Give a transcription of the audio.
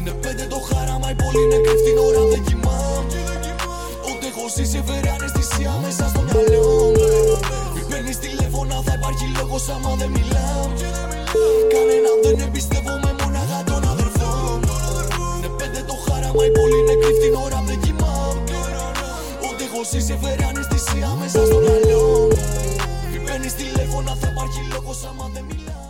Είναι πέντε το χάραμα, η πόλη είναι κρύφτη την ώρα δεν κοιμάμαι. Ούτε έχω ζήσει φέρε αναισθησία μέσα στο μυαλό μου. Μην παίρνεις τηλέφωνα, θα υπάρχει λόγος άμα δεν μιλάμε. Κανέναν δεν εμπιστεύομαι, μόναχα τον αδερφό μου. Είναι πέντε το χάραμα, η πόλη είναι κρύφτη την ώρα δεν κοιμάμαι. Ούτε έχω ζήσει φέρε αναισθησία μέσα στο μυαλό μου. Μην παίρνεις τηλέφωνα, θα υπάρχει λόγος άμα δεν μιλάμε.